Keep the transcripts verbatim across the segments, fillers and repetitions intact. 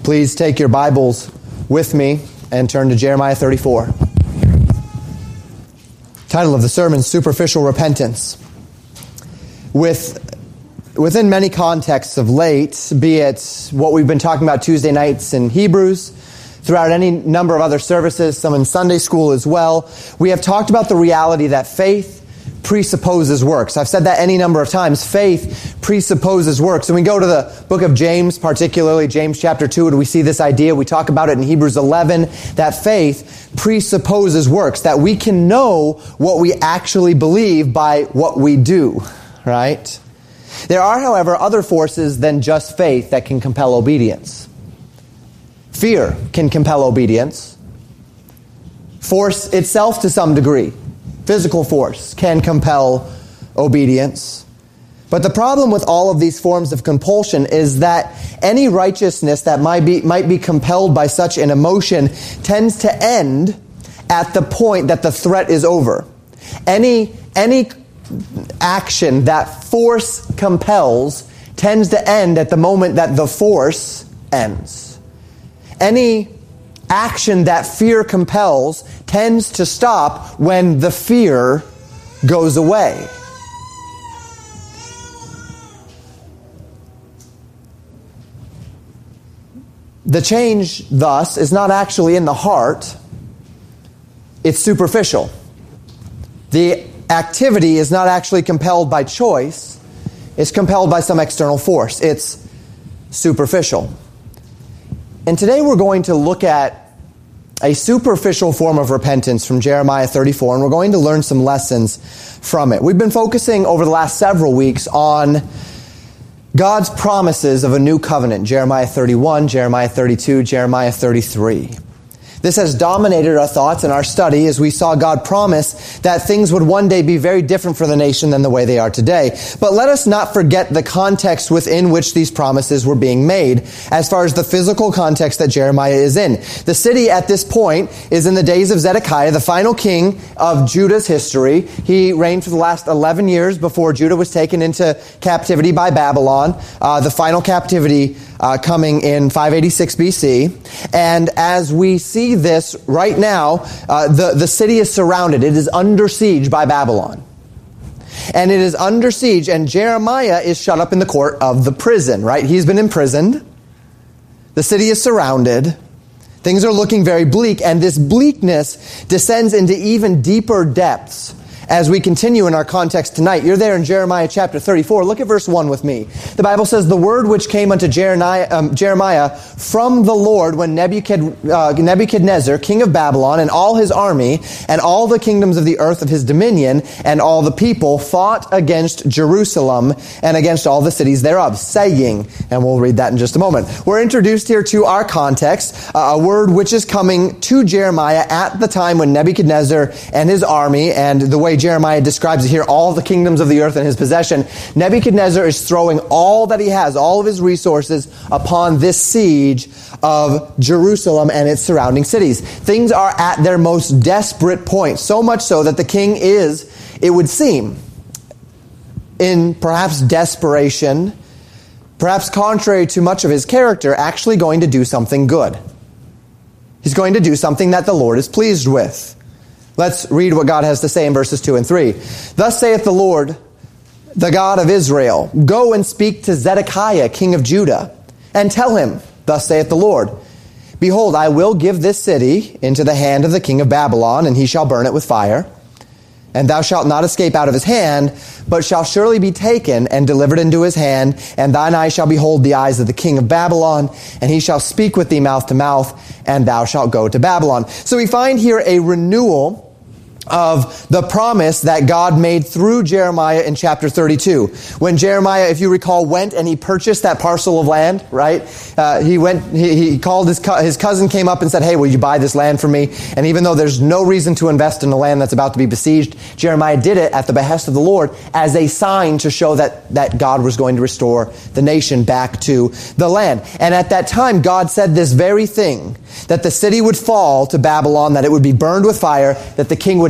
Please take your Bibles with me and turn to Jeremiah thirty-four. Title of the sermon, Superficial Repentance. With, within many contexts of late, be it what we've been talking about Tuesday nights in Hebrews, throughout any number of other services, some in Sunday school as well, we have talked about the reality that faith presupposes works. I've said that any number of times. Faith presupposes works. And we go to the book of James, particularly James chapter two, and we see this idea. We talk about it in Hebrews eleven, that faith presupposes works, that we can know what we actually believe by what we do, right? There are, however, other forces than just faith that can compel obedience. Fear can compel obedience. Force itself to some degree, physical force, can compel obedience. But the problem with all of these forms of compulsion is that any righteousness that might be, might be compelled by such an emotion tends to end at the point that the threat is over. Any, any action that force compels tends to end at the moment that the force ends. Any action that fear compels tends to stop when the fear goes away. The change, thus, is not actually in the heart. It's superficial. The activity is not actually compelled by choice. It's compelled by some external force. It's superficial. And today we're going to look at a superficial form of repentance from Jeremiah thirty-four, and we're going to learn some lessons from it. We've been focusing over the last several weeks on God's promises of a new covenant, Jeremiah thirty-one, Jeremiah thirty-two, Jeremiah thirty-three. This has dominated our thoughts and our study as we saw God promise that things would one day be very different for the nation than the way they are today. But let us not forget the context within which these promises were being made, as far as the physical context that Jeremiah is in. The city at this point is in the days of Zedekiah, the final king of Judah's history. He reigned for the last eleven years before Judah was taken into captivity by Babylon, uh, the final captivity Uh, coming in five eighty-six B C. And as we see this right now, uh, the, the city is surrounded. It is under siege by Babylon. And it is under siege, and Jeremiah is shut up in the court of the prison, right? He's been imprisoned. The city is surrounded. Things are looking very bleak, and this bleakness descends into even deeper depths as we continue in our context tonight. You're there in Jeremiah chapter thirty-four. Look at verse one with me. The Bible says, "The word which came unto Jeremiah, um, Jeremiah from the Lord when Nebuchadnezzar, uh, Nebuchadnezzar, king of Babylon, and all his army, and all the kingdoms of the earth of his dominion, and all the people fought against Jerusalem and against all the cities thereof, saying," and we'll read that in just a moment. We're introduced here to our context, uh, a word which is coming to Jeremiah at the time when Nebuchadnezzar and his army, and the way Jeremiah describes it here, all the kingdoms of the earth in his possession. Nebuchadnezzar is throwing all that he has, all of his resources, upon this siege of Jerusalem and its surrounding cities. Things are at their most desperate point, so much so that the king is, it would seem, in perhaps desperation, perhaps contrary to much of his character, actually going to do something good. He's going to do something that the Lord is pleased with. Let's read what God has to say in verses two and three. "Thus saith the Lord, the God of Israel, go and speak to Zedekiah, king of Judah, and tell him, thus saith the Lord, behold, I will give this city into the hand of the king of Babylon, and he shall burn it with fire. And thou shalt not escape out of his hand, but shall surely be taken and delivered into his hand, and thine eyes shall behold the eyes of the king of Babylon, and he shall speak with thee mouth to mouth, and thou shalt go to Babylon." So we find here a renewal of the promise that God made through Jeremiah in chapter thirty-two. When Jeremiah, if you recall, went and he purchased that parcel of land, right? Uh, he went, he, he called his, co- his cousin came up and said, "Hey, will you buy this land from me?" And even though there's no reason to invest in a land that's about to be besieged, Jeremiah did it at the behest of the Lord as a sign to show that, that God was going to restore the nation back to the land. And at that time, God said this very thing, that the city would fall to Babylon, that it would be burned with fire, that the king would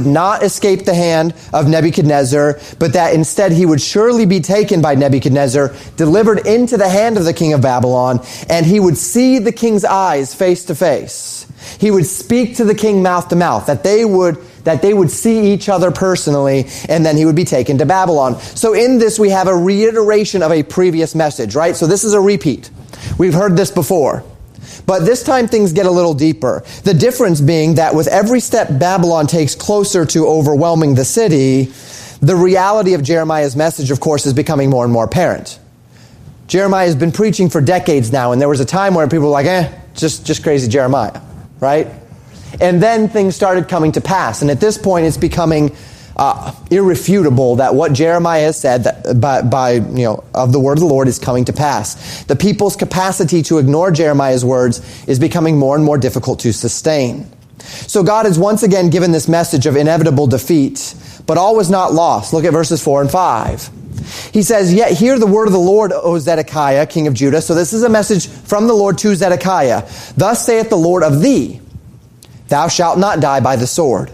would not escape the hand of Nebuchadnezzar, but that instead he would surely be taken by Nebuchadnezzar, delivered into the hand of the king of Babylon, and he would see the king's eyes face to face. He would speak to the king mouth to mouth, that they would that they would see each other personally, and then he would be taken to Babylon. So in this we have a reiteration of a previous message, right? So this is a repeat. We've heard this before. But this time things get a little deeper. The difference being that with every step Babylon takes closer to overwhelming the city, the reality of Jeremiah's message, of course, is becoming more and more apparent. Jeremiah has been preaching for decades now, and there was a time where people were like, eh, just, just crazy Jeremiah, right? And then things started coming to pass. And at this point, it's becoming uh, irrefutable that what Jeremiah has said that by, by, you know, of the word of the Lord is coming to pass. The people's capacity to ignore Jeremiah's words is becoming more and more difficult to sustain. So God has once again given this message of inevitable defeat, but all was not lost. Look at verses four and five. He says, "Yet hear the word of the Lord, O Zedekiah, king of Judah." So this is a message from the Lord to Zedekiah. "Thus saith the Lord of thee, thou shalt not die by the sword,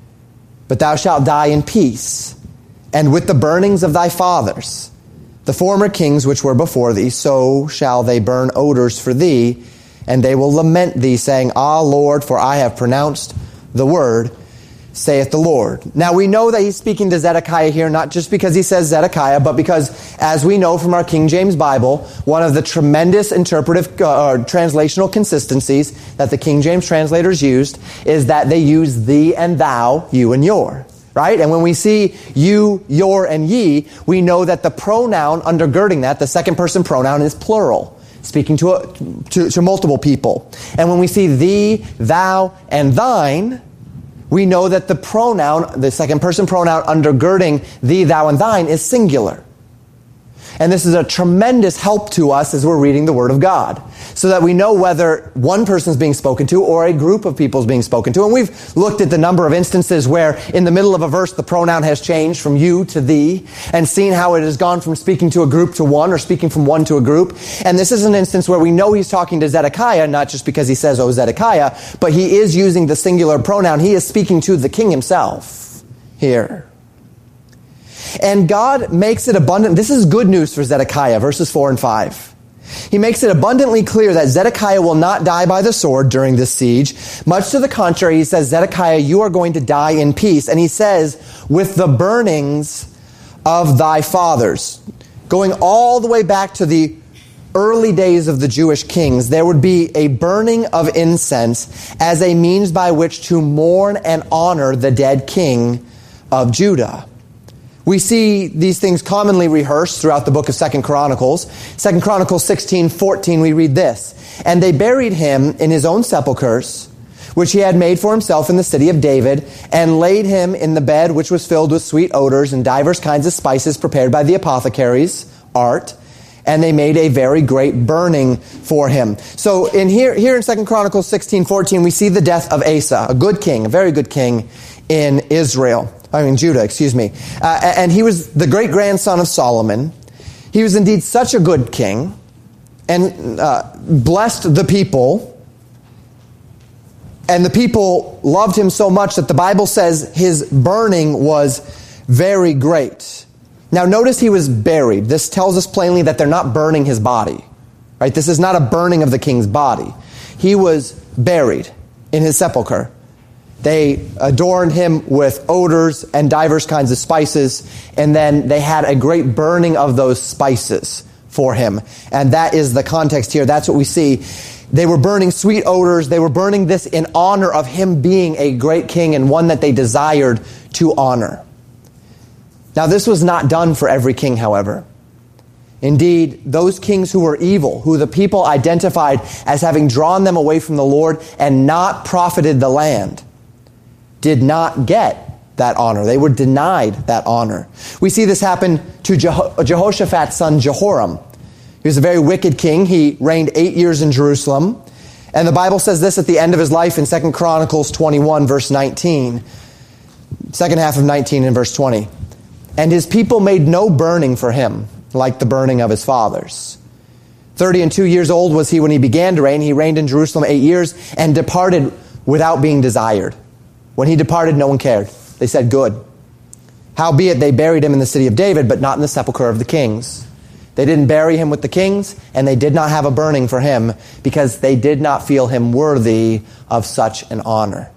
but thou shalt die in peace, and with the burnings of thy fathers. The former kings which were before thee, so shall they burn odors for thee, and they will lament thee, saying, Ah, Lord, for I have pronounced the word, saith the Lord." Now we know that he's speaking to Zedekiah here, not just because he says Zedekiah, but because, as we know from our King James Bible, one of the tremendous interpretive uh, or translational consistencies that the King James translators used is that they use thee and thou, you and your. Right? And when we see you, your, and ye, we know that the pronoun undergirding that, the second person pronoun, is plural, speaking to, a, to, to multiple people. And when we see thee, thou, and thine, we know that the pronoun, the second person pronoun undergirding thee, thou, and thine is singular. And this is a tremendous help to us as we're reading the Word of God, so that we know whether one person is being spoken to or a group of people is being spoken to. And we've looked at the number of instances where in the middle of a verse the pronoun has changed from you to thee, and seen how it has gone from speaking to a group to one, or speaking from one to a group. And this is an instance where we know he's talking to Zedekiah, not just because he says, "Oh, Zedekiah," but he is using the singular pronoun. He is speaking to the king himself here. And God makes it abundant. This is good news for Zedekiah, verses four and five. He makes it abundantly clear that Zedekiah will not die by the sword during this siege. Much to the contrary, he says, "Zedekiah, you are going to die in peace." And he says, "with the burnings of thy fathers." Going all the way back to the early days of the Jewish kings, there would be a burning of incense as a means by which to mourn and honor the dead king of Judah. We see these things commonly rehearsed throughout the book of Second Chronicles. Second Chronicles sixteen fourteen, we read this. "And they buried him in his own sepulchres, which he had made for himself in the city of David, and laid him in the bed which was filled with sweet odors and divers kinds of spices prepared by the apothecaries' art. And they made a very great burning for him." So in here, here in Second Chronicles sixteen fourteen, we see the death of Asa, a good king, a very good king in Israel. I mean, Judah, excuse me. Uh, and he was the great-grandson of Solomon. He was indeed such a good king, and uh, blessed the people. And the people loved him so much that the Bible says his burning was very great. Now notice he was buried. This tells us plainly that they're not burning his body. Right? This is not a burning of the king's body. He was buried in his sepulcher. They adorned him with odors and divers kinds of spices, and then they had a great burning of those spices for him. And that is the context here. That's what we see. They were burning sweet odors. They were burning this in honor of him being a great king and one that they desired to honor. Now, this was not done for every king, however. Indeed, those kings who were evil, who the people identified as having drawn them away from the Lord and not profited the land, did not get that honor. They were denied that honor. We see this happen to Jeho- Jehoshaphat's son Jehoram. He was a very wicked king. He reigned eight years in Jerusalem. And the Bible says this at the end of his life in Second Chronicles twenty-one, verse nineteen. Second half of nineteen and verse twenty. "And his people made no burning for him, like the burning of his fathers. Thirty and two years old was he when he began to reign. He reigned in Jerusalem eight years and departed without being desired." When he departed, no one cared. They said, good. Howbeit they buried him in the city of David, but not in the sepulchre of the kings. They didn't bury him with the kings, and they did not have a burning for him, because they did not feel him worthy of such an honor.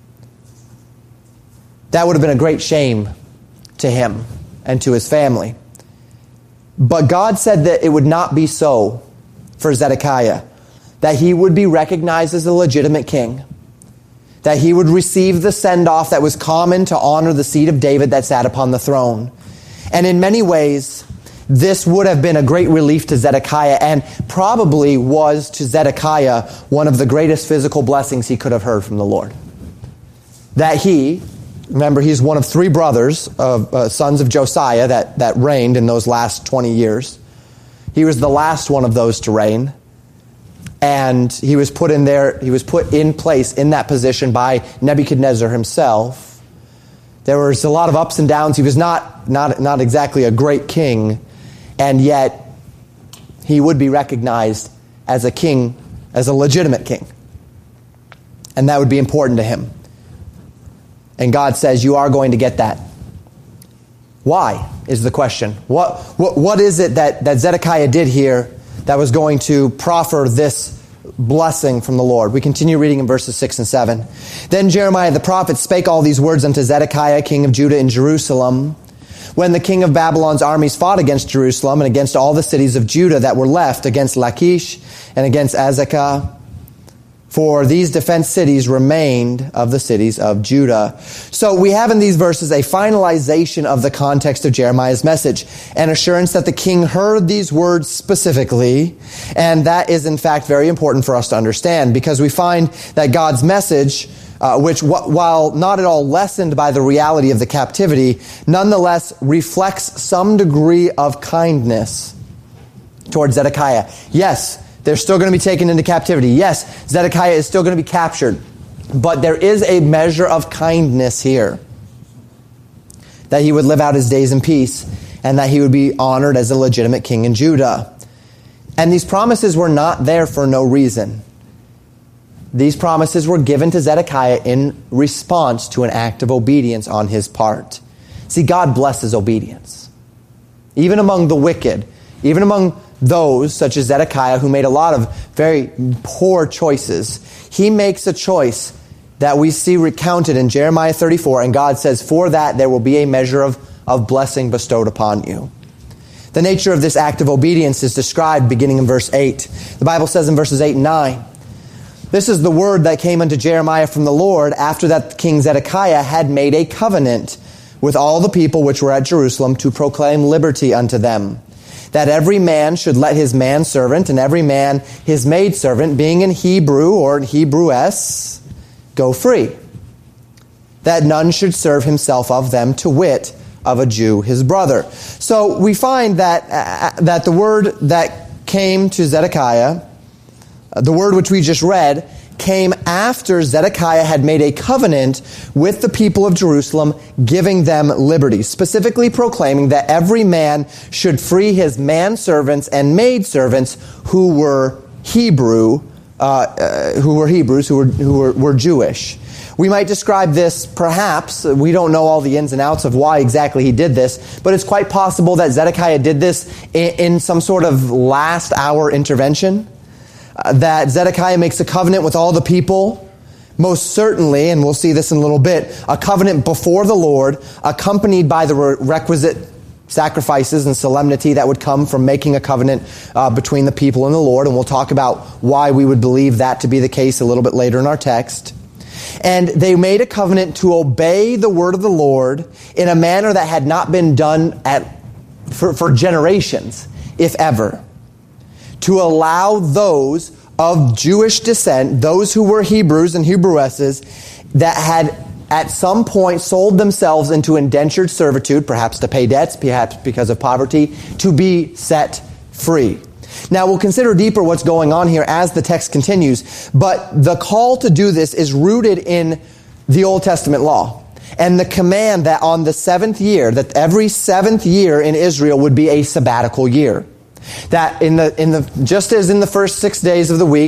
That would have been a great shame to him and to his family. But God said that it would not be so for Zedekiah, that he would be recognized as a legitimate king, that he would receive the send-off that was common to honor the seed of David that sat upon the throne. And in many ways, this would have been a great relief to Zedekiah, and probably was to Zedekiah one of the greatest physical blessings he could have heard from the Lord. That he, remember he's one of three brothers, of uh, sons of Josiah that, that reigned in those last twenty years. He was the last one of those to reign. And he was put in there, he was put in place in that position by Nebuchadnezzar himself. There was a lot of ups and downs. He was not, not, not exactly a great king, and yet he would be recognized as a king, as a legitimate king. And that would be important to him. And God says, you are going to get that. Why is the question? What, what, what is it that, that Zedekiah did here that was going to proffer this blessing from the Lord? We continue reading in verses six and seven. Then Jeremiah the prophet spake all these words unto Zedekiah, king of Judah in Jerusalem, when the king of Babylon's armies fought against Jerusalem and against all the cities of Judah that were left, against Lachish and against Azekah. For these defense cities remained of the cities of Judah. So we have in these verses a finalization of the context of Jeremiah's message, an assurance that the king heard these words specifically, and that is in fact very important for us to understand, because we find that God's message, uh, which while not at all lessened by the reality of the captivity, nonetheless reflects some degree of kindness towards Zedekiah. Yes, they're still going to be taken into captivity. Yes, Zedekiah is still going to be captured. But there is a measure of kindness here. That he would live out his days in peace, and that he would be honored as a legitimate king in Judah. And these promises were not there for no reason. These promises were given to Zedekiah in response to an act of obedience on his part. See, God blesses obedience. Even among the wicked, even among those, such as Zedekiah, who made a lot of very poor choices, he makes a choice that we see recounted in Jeremiah thirty-four, and God says, for that there will be a measure of, of blessing bestowed upon you. The nature of this act of obedience is described beginning in verse eight. The Bible says in verses eight and nine, this is the word that came unto Jeremiah from the Lord after that King Zedekiah had made a covenant with all the people which were at Jerusalem to proclaim liberty unto them, that every man should let his manservant and every man his maidservant, being in Hebrew or in Hebrewess, go free, that none should serve himself of them, to wit, of a Jew his brother. So we find that uh, that the word that came to Zedekiah, uh, the word which we just read, came after Zedekiah had made a covenant with the people of Jerusalem, giving them liberty, specifically proclaiming that every man should free his manservants and maidservants who were Hebrew, uh, uh, who were Hebrews, who were who were, were Jewish. We might describe this, perhaps, we don't know all the ins and outs of why exactly he did this, but it's quite possible that Zedekiah did this in, in some sort of last hour intervention. Uh, that Zedekiah makes a covenant with all the people, most certainly, and we'll see this in a little bit, a covenant before the Lord, accompanied by the re- requisite sacrifices and solemnity that would come from making a covenant uh, between the people and the Lord, and we'll talk about why we would believe that to be the case a little bit later in our text. And they made a covenant to obey the word of the Lord in a manner that had not been done at for, for generations, if ever. To allow those of Jewish descent, those who were Hebrews and Hebrewesses, that had at some point sold themselves into indentured servitude, perhaps to pay debts, perhaps because of poverty, to be set free. Now, we'll consider deeper what's going on here as the text continues, but the call to do this is rooted in the Old Testament law and the command that on the seventh year, that every seventh year in Israel would be a sabbatical year. That in the in the just as in the first six days of the week,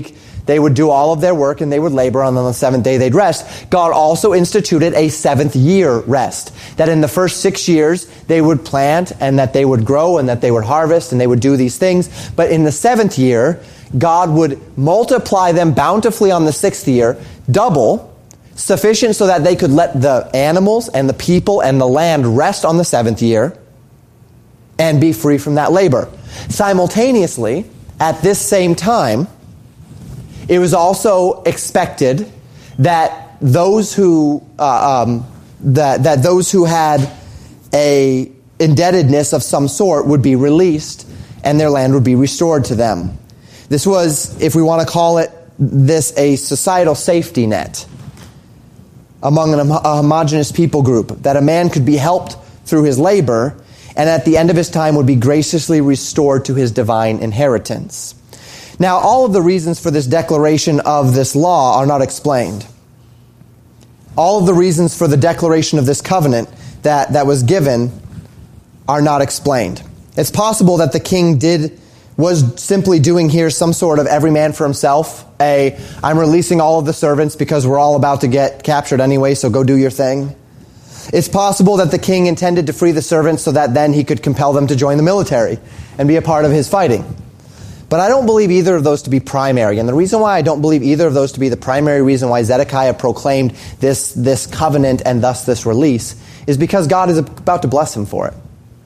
They would do all of their work and they would labor, and on the seventh day they'd rest. God also instituted a seventh year rest. That in the first six years they would plant and that they would grow and that they would harvest and they would do these things. But in the seventh year, God would multiply them bountifully on the sixth year, double, sufficient so that they could let the animals and the people and the land rest on the seventh year and be free from that labor. Simultaneously, at this same time, it was also expected that those who uh, um, that that those who had a indebtedness of some sort would be released, and their land would be restored to them. This was, if we want to call it this, a societal safety net among an, a homogeneous people group, that a man could be helped through his labor, and at the end of his time would be graciously restored to his divine inheritance. Now, all of the reasons for this declaration of this law are not explained. All of the reasons for the declaration of this covenant that, that was given are not explained. It's possible that the king did was simply doing here some sort of every man for himself. A, I'm releasing all of the servants because we're all about to get captured anyway, so go do your thing. It's possible that the king intended to free the servants so that then he could compel them to join the military and be a part of his fighting. But I don't believe either of those to be primary. And the reason why I don't believe either of those to be the primary reason why Zedekiah proclaimed this, this covenant and thus this release is because God is about to bless him for it.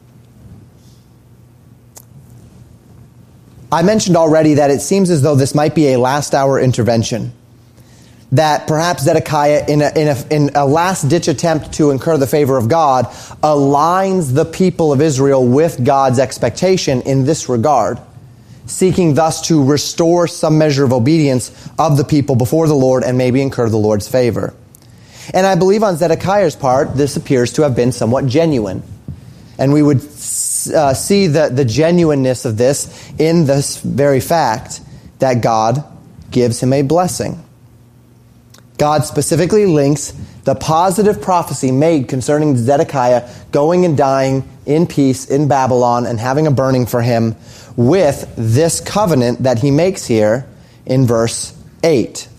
I mentioned already that it seems as though this might be a last-hour intervention. That perhaps Zedekiah, in a, in a, in a last-ditch attempt to incur the favor of God, aligns the people of Israel with God's expectation in this regard, seeking thus to restore some measure of obedience of the people before the Lord and maybe incur the Lord's favor. And I believe on Zedekiah's part, this appears to have been somewhat genuine. And we would uh, see the, the genuineness of this in this very fact that God gives him a blessing. God specifically links the positive prophecy made concerning Zedekiah going and dying in peace in Babylon and having a burning for him with this covenant that he makes here in verse eight,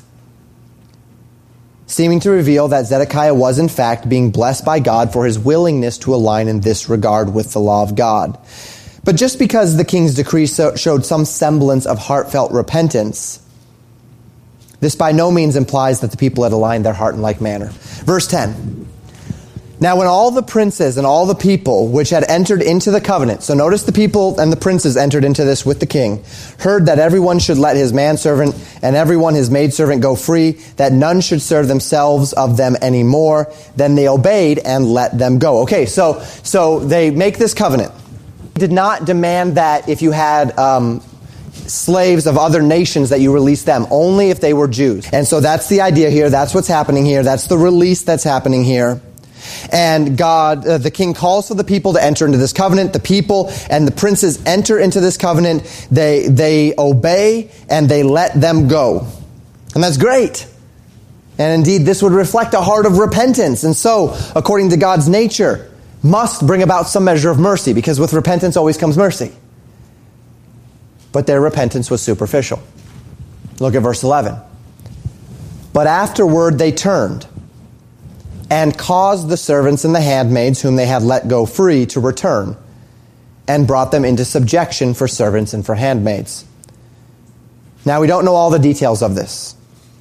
seeming to reveal that Zedekiah was in fact being blessed by God for his willingness to align in this regard with the law of God. But just because the king's decree so, showed some semblance of heartfelt repentance, this by no means implies that the people had aligned their heart in like manner. Verse ten. Now when all the princes and all the people which had entered into the covenant, so notice the people and the princes entered into this with the king, heard that everyone should let his manservant and everyone his maidservant go free, that none should serve themselves of them any more, then they obeyed and let them go. Okay, so so they make this covenant. They did not demand that if you had um, slaves of other nations that you release them, only if they were Jews. And so that's the idea here. That's what's happening here. That's the release that's happening here. And God, uh, the king calls for the people to enter into this covenant. The people and the princes enter into this covenant. They, they obey and they let them go. And that's great. And indeed, this would reflect a heart of repentance. And so, according to God's nature, must bring about some measure of mercy, because with repentance always comes mercy. But their repentance was superficial. Look at verse eleven. But afterward they turned and caused the servants and the handmaids whom they had let go free to return, and brought them into subjection for servants and for handmaids. Now we don't know all the details of this.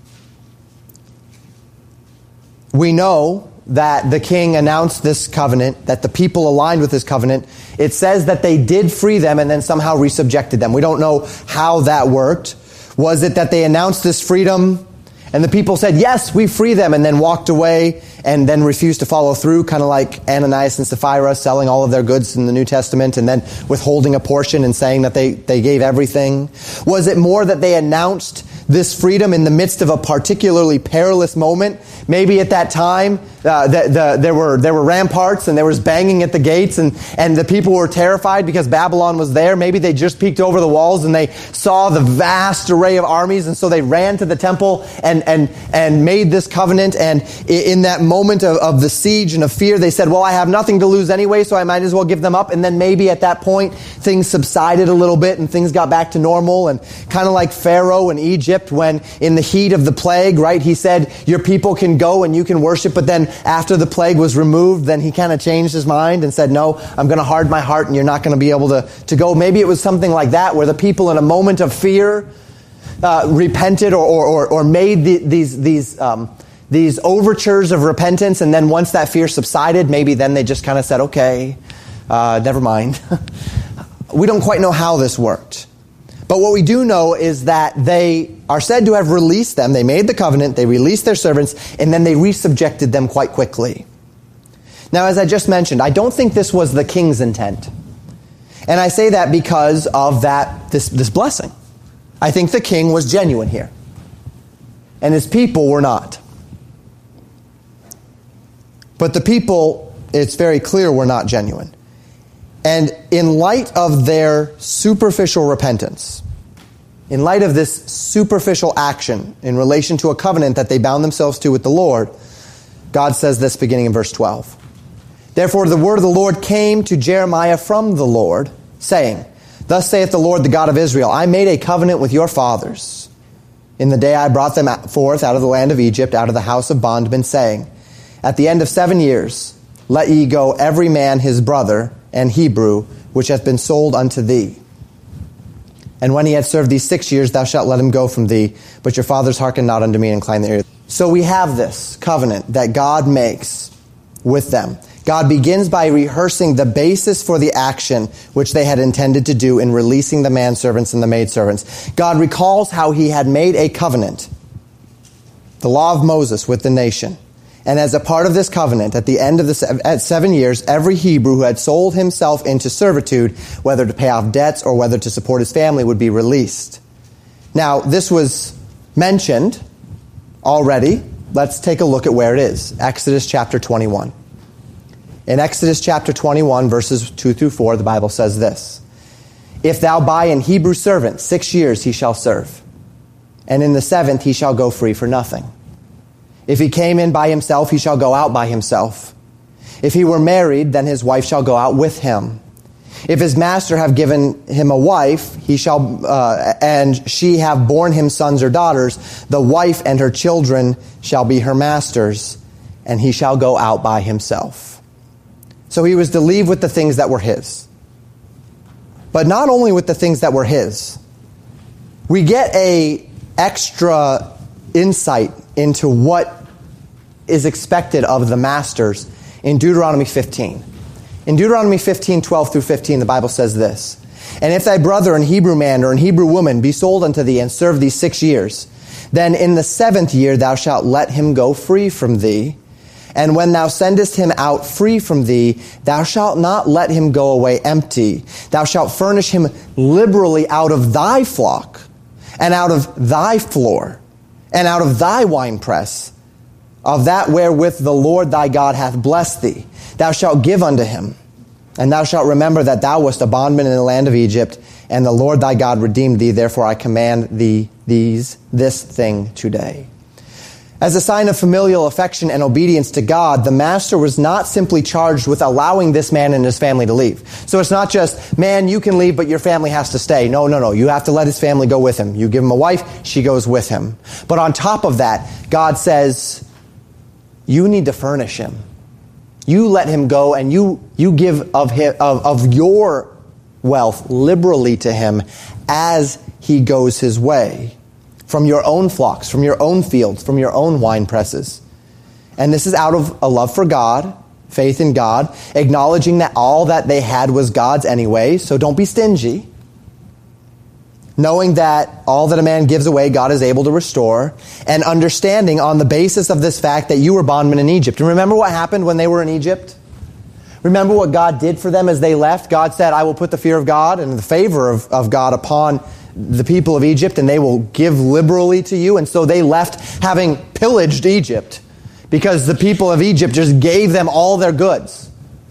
We know that the king announced this covenant, that the people aligned with this covenant. It says that they did free them and then somehow resubjected them. We don't know how that worked. Was it that they announced this freedom and the people said, yes, we free them, and then walked away and then refused to follow through, kind of like Ananias and Sapphira selling all of their goods in the New Testament and then withholding a portion and saying that they, they gave everything? Was it more that they announced this freedom in the midst of a particularly perilous moment? Maybe at that time, uh, the, the, there were there were ramparts and there was banging at the gates, and, and the people were terrified because Babylon was there. Maybe they just peeked over the walls and they saw the vast array of armies, and so they ran to the temple and and and made this covenant. And in that moment, moment of, of the siege and of fear, they said, well, I have nothing to lose anyway, so I might as well give them up. And then maybe at that point, things subsided a little bit and things got back to normal. And kind of like Pharaoh in Egypt, when in the heat of the plague, right, he said, your people can go and you can worship. But then after the plague was removed, then he kind of changed his mind and said, no, I'm going to harden my heart and you're not going to be able to, to go. Maybe it was something like that, where the people in a moment of fear uh, repented or, or, or made the, these, these, um, these overtures of repentance, and then once that fear subsided, maybe then they just kind of said, okay, uh, never mind. We don't quite know how this worked. But what we do know is that they are said to have released them. They made the covenant, they released their servants, and then they resubjected them quite quickly. Now, as I just mentioned, I don't think this was the king's intent. And I say that because of that this, this blessing. I think the king was genuine here, and his people were not. But the people, it's very clear, were not genuine. And in light of their superficial repentance, in light of this superficial action in relation to a covenant that they bound themselves to with the Lord, God says this beginning in verse twelve. Therefore the word of the Lord came to Jeremiah from the Lord, saying, Thus saith the Lord, the God of Israel, I made a covenant with your fathers in the day I brought them forth out of the land of Egypt, out of the house of bondmen, saying, At the end of seven years, let ye go every man his brother and Hebrew, which hath been sold unto thee. And when he had served these six years, thou shalt let him go from thee. But your fathers hearken not unto me and incline their ear. So we have this covenant that God makes with them. God begins by rehearsing the basis for the action which they had intended to do in releasing the manservants and the maidservants. God recalls how he had made a covenant, the law of Moses, with the nation. And as a part of this covenant, at the end of the se- at seven years, every Hebrew who had sold himself into servitude, whether to pay off debts or whether to support his family, would be released. Now, this was mentioned already. Let's take a look at where it is. Exodus chapter twenty-one. In Exodus chapter twenty-one, verses two through four, the Bible says this. If thou buy an Hebrew servant, six years he shall serve, and in the seventh he shall go free for nothing. If he came in by himself, he shall go out by himself. If he were married, then his wife shall go out with him. If his master have given him a wife, he shall, uh, and she have borne him sons or daughters, the wife and her children shall be her master's, and he shall go out by himself. So he was to leave with the things that were his. But not only with the things that were his. We get a extra insight into what is expected of the masters in Deuteronomy fifteen. In Deuteronomy fifteen, twelve through fifteen, the Bible says this. And if thy brother, an Hebrew man or an Hebrew woman, be sold unto thee and serve thee six years, then in the seventh year thou shalt let him go free from thee. And when thou sendest him out free from thee, thou shalt not let him go away empty. Thou shalt furnish him liberally out of thy flock, and out of thy floor, and out of thy winepress, of that wherewith the Lord thy God hath blessed thee. Thou shalt give unto him. And thou shalt remember that thou wast a bondman in the land of Egypt, and the Lord thy God redeemed thee. Therefore I command thee these this thing today. As a sign of familial affection and obedience to God, the master was not simply charged with allowing this man and his family to leave. So it's not just, man, you can leave, but your family has to stay. No, no, no. You have to let his family go with him. You give him a wife, she goes with him. But on top of that, God says, you need to furnish him. You let him go, and you you give of his, of, of your wealth liberally to him as he goes his way. From your own flocks, from your own fields, from your own wine presses. And this is out of a love for God, faith in God, acknowledging that all that they had was God's anyway, so don't be stingy. Knowing that all that a man gives away, God is able to restore, and understanding on the basis of this fact that you were bondmen in Egypt. And remember what happened when they were in Egypt? Remember what God did for them as they left? God said, I will put the fear of God and the favor of, of God upon the people of Egypt, and they will give liberally to you. And so they left having pillaged Egypt because the people of Egypt just gave them all their goods.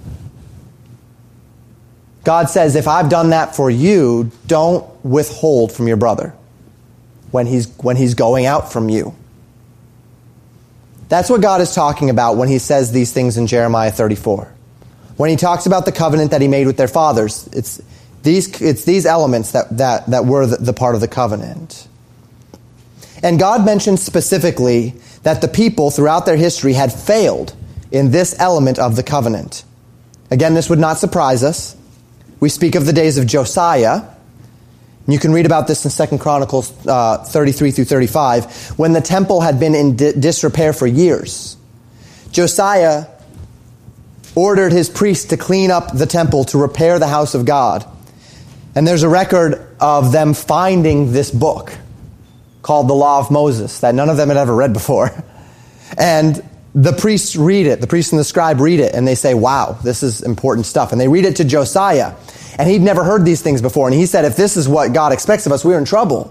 God says, if I've done that for you, don't withhold from your brother when he's, when he's going out from you. That's what God is talking about when he says these things in Jeremiah thirty-four. When he talks about the covenant that he made with their fathers, it's these, it's these elements that, that, that were the, the part of the covenant. And God mentions specifically that the people throughout their history had failed in this element of the covenant. Again, this would not surprise us. We speak of the days of Josiah. You can read about this in Second Chronicles uh, thirty-three through thirty-five, when the temple had been in di- disrepair for years. Josiah ordered his priests to clean up the temple, to repair the house of God. And there's a record of them finding this book called the Law of Moses that none of them had ever read before. And the priests read it, the priest and the scribe read it, and they say, wow, this is important stuff. And they read it to Josiah. And he'd never heard these things before. And he said, if this is what God expects of us, we're in trouble.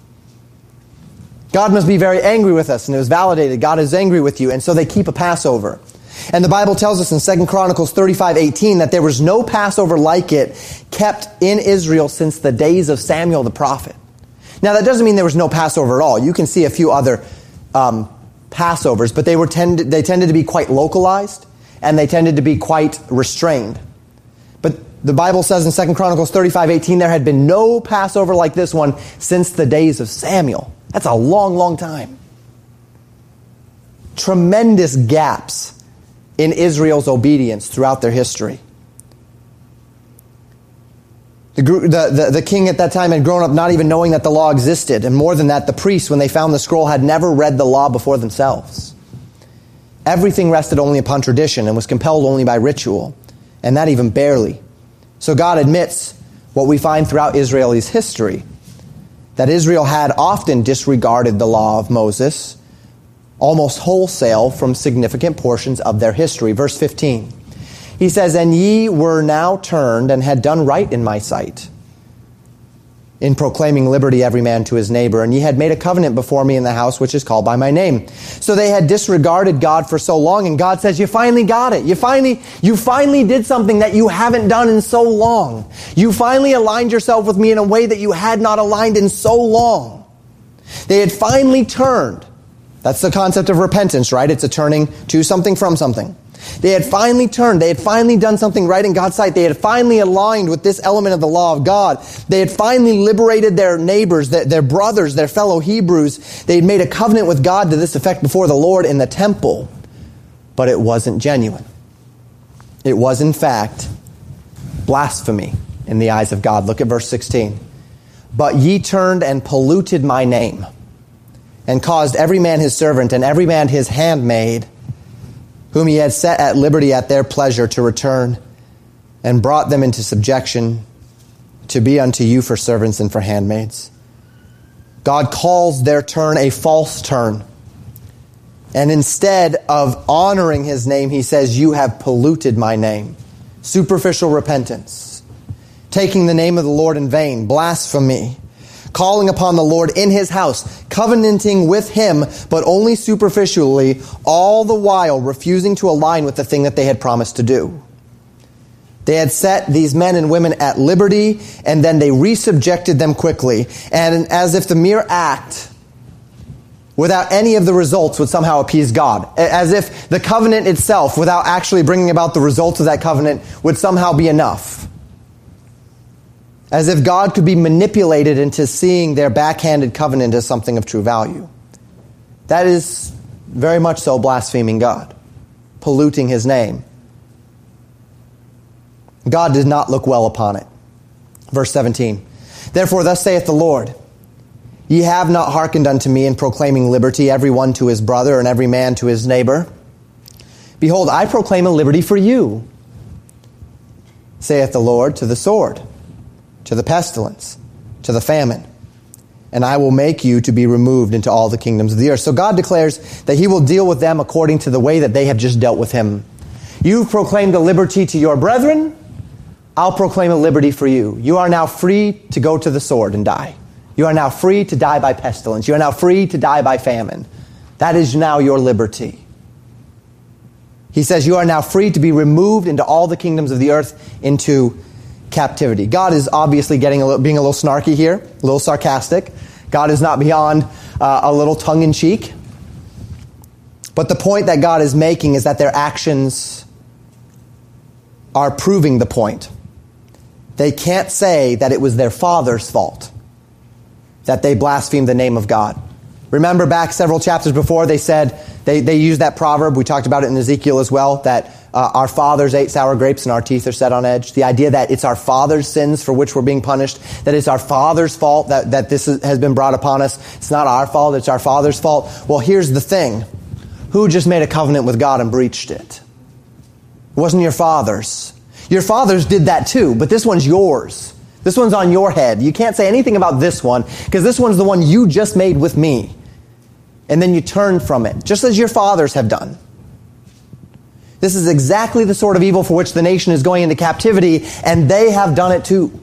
God must be very angry with us. And it was validated. God is angry with you. And so they keep a Passover. And the Bible tells us in Second Chronicles thirty-five eighteen that there was no Passover like it kept in Israel since the days of Samuel the prophet. Now, that doesn't mean there was no Passover at all. You can see a few other um, Passovers, but they were tend- they tended to be quite localized, and they tended to be quite restrained. But the Bible says in Second Chronicles thirty-five eighteen, there had been no Passover like this one since the days of Samuel. That's a long, long time. Tremendous gaps in Israel's obedience throughout their history. The, the, the, the king at that time had grown up not even knowing that the law existed. And more than that, the priests, when they found the scroll, had never read the law before themselves. Everything rested only upon tradition and was compelled only by ritual. And that even barely. So God admits what we find throughout Israel's history, that Israel had often disregarded the law of Moses, almost wholesale from significant portions of their history. Verse fifteen. He says, and ye were now turned and had done right in my sight, in proclaiming liberty every man to his neighbor. And ye had made a covenant before me in the house which is called by my name. So they had disregarded God for so long. And God says, you finally got it. You finally, you finally did something that you haven't done in so long. You finally aligned yourself with me in a way that you had not aligned in so long. They had finally turned. That's the concept of repentance, right? It's a turning to something from something. They had finally turned. They had finally done something right in God's sight. They had finally aligned with this element of the law of God. They had finally liberated their neighbors, their, their brothers, their fellow Hebrews. They had made a covenant with God to this effect before the Lord in the temple. But it wasn't genuine. It was, in fact, blasphemy in the eyes of God. Look at verse sixteen. But ye turned and polluted my name, and caused every man his servant and every man his handmaid, whom he had set at liberty at their pleasure, to return, and brought them into subjection, to be unto you for servants and for handmaids. God calls their turn a false turn. And instead of honoring his name, he says, you have polluted my name. Superficial repentance. Taking the name of the Lord in vain. Blasphemy. Calling upon the Lord in his house, covenanting with him, but only superficially, all the while refusing to align with the thing that they had promised to do. They had set these men and women at liberty, and then they resubjected them quickly. And as if the mere act, without any of the results, would somehow appease God. As if the covenant itself, without actually bringing about the results of that covenant, would somehow be enough. As if God could be manipulated into seeing their backhanded covenant as something of true value. That is very much so blaspheming God, polluting his name. God did not look well upon it. Verse seventeen. Therefore thus saith the Lord, ye have not hearkened unto me in proclaiming liberty, every one to his brother and every man to his neighbor. Behold, I proclaim a liberty for you, saith the Lord, to the sword, to the pestilence, to the famine. And I will make you to be removed into all the kingdoms of the earth. So God declares that he will deal with them according to the way that they have just dealt with him. You've proclaimed a liberty to your brethren. I'll proclaim a liberty for you. You are now free to go to the sword and die. You are now free to die by pestilence. You are now free to die by famine. That is now your liberty. He says you are now free to be removed into all the kingdoms of the earth, into captivity. God is obviously getting a little, being a little snarky here, a little sarcastic. God is not beyond uh, a little tongue-in-cheek. But the point that God is making is that their actions are proving the point. They can't say that it was their father's fault that they blasphemed the name of God. Remember back several chapters before, they said, they, they used that proverb, we talked about it in Ezekiel as well, that uh, our fathers ate sour grapes and our teeth are set on edge. The idea that it's our father's sins for which we're being punished, that it's our father's fault that, that this is, has been brought upon us. It's not our fault, it's our father's fault. Well, here's the thing. Who just made a covenant with God and breached it? It wasn't your fathers. Your fathers did that too, but this one's yours. This one's on your head. You can't say anything about this one because this one's the one you just made with me. And then you turn from it, just as your fathers have done. This is exactly the sort of evil for which the nation is going into captivity, and they have done it too.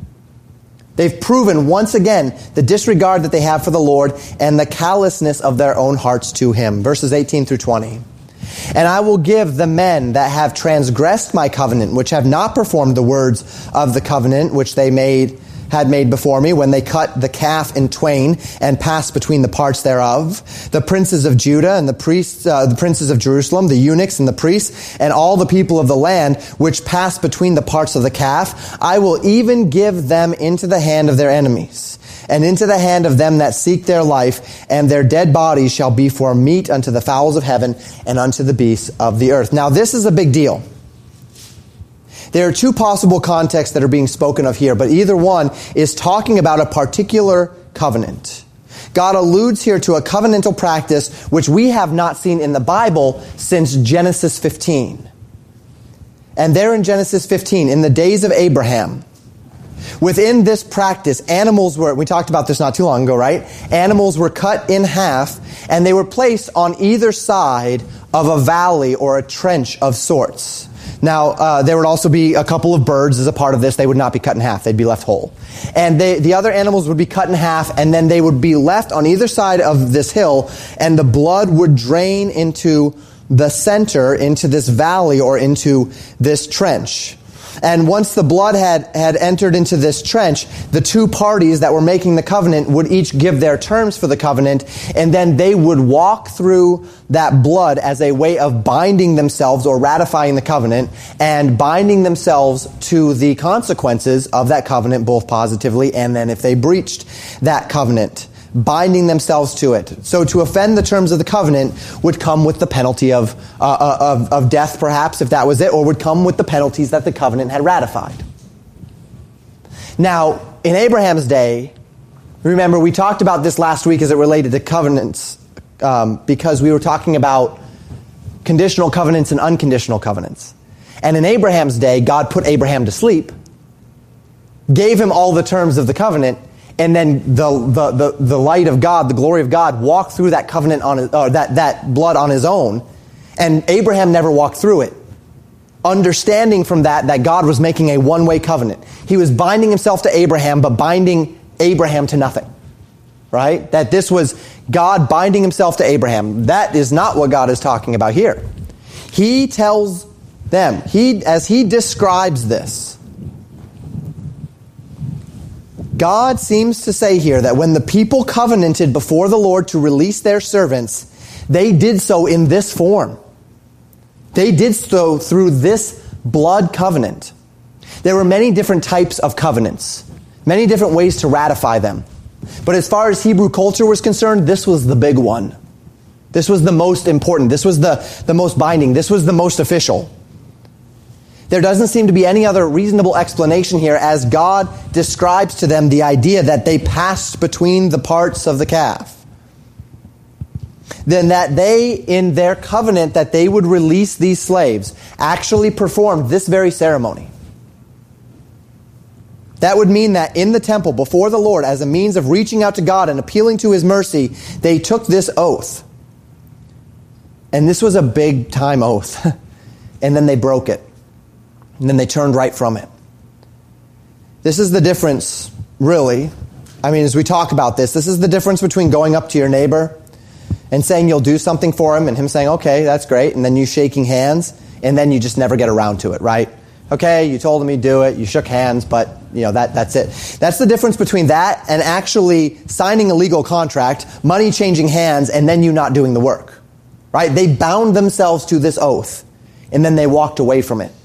They've proven once again the disregard that they have for the Lord and the callousness of their own hearts to Him. Verses eighteen through twenty. And I will give the men that have transgressed my covenant, which have not performed the words of the covenant which they made had made before me when they cut the calf in twain and passed between the parts thereof, the princes of Judah and the priests, uh, the princes of Jerusalem, the eunuchs and the priests, and all the people of the land which passed between the parts of the calf, I will even give them into the hand of their enemies, and into the hand of them that seek their life, and their dead bodies shall be for meat unto the fowls of heaven and unto the beasts of the earth. Now this is a big deal. There are two possible contexts that are being spoken of here, but either one is talking about a particular covenant. God alludes here to a covenantal practice which we have not seen in the Bible since Genesis fifteen. And there in Genesis fifteen, in the days of Abraham, within this practice, animals were, we talked about this not too long ago, right? Animals were cut in half, and they were placed on either side of a valley or a trench of sorts. Now, uh, there would also be a couple of birds as a part of this. They would not be cut in half. They'd be left whole. And they, the other animals would be cut in half, and then they would be left on either side of this hill, and the blood would drain into the center, into this valley or into this trench. And once the blood had, had entered into this trench, the two parties that were making the covenant would each give their terms for the covenant, and then they would walk through that blood as a way of binding themselves or ratifying the covenant and binding themselves to the consequences of that covenant, both positively and then if they breached that covenant, binding themselves to it. So to offend the terms of the covenant would come with the penalty of, uh, of, of death, perhaps, if that was it, or would come with the penalties that the covenant had ratified. Now, in Abraham's day, remember we talked about this last week as it related to covenants, um, because we were talking about conditional covenants and unconditional covenants. And in Abraham's day, God put Abraham to sleep, gave him all the terms of the covenant, and then the, the, the, the light of God, the glory of God, walked through that covenant on his, or that, that blood on his own. And Abraham never walked through it. Understanding from that that God was making a one-way covenant. He was binding himself to Abraham, but binding Abraham to nothing. Right? That this was God binding himself to Abraham. That is not what God is talking about here. He tells them, he, as he describes this, God seems to say here that when the people covenanted before the Lord to release their servants, they did so in this form. They did so through this blood covenant. There were many different types of covenants, many different ways to ratify them. But as far as Hebrew culture was concerned, this was the big one. This was the most important. This was the, the most binding. This was the most official. There doesn't seem to be any other reasonable explanation here as God describes to them the idea that they passed between the parts of the calf. Then that they, in their covenant that they would release these slaves, actually performed this very ceremony. That would mean that in the temple before the Lord, as a means of reaching out to God and appealing to His mercy, they took this oath. And this was a big time oath. And then they broke it. And then they turned right from it. This is the difference, really. I mean, as we talk about this, this is the difference between going up to your neighbor and saying you'll do something for him and him saying, okay, that's great, and then you shaking hands, and then you just never get around to it, right? Okay, you told him you'd do it, you shook hands, but you know that that's it. That's the difference between that and actually signing a legal contract, money changing hands, and then you not doing the work. right? They bound themselves to this oath, and then they walked away from it.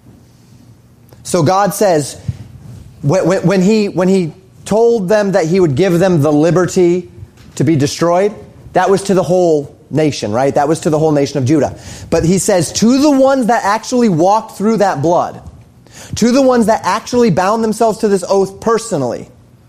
So God says, when, when, he, when he told them that he would give them the liberty to be destroyed, that was to the whole nation, right? That was to the whole nation of Judah. But he says, to the ones that actually walked through that blood, to the ones that actually bound themselves to this oath personally,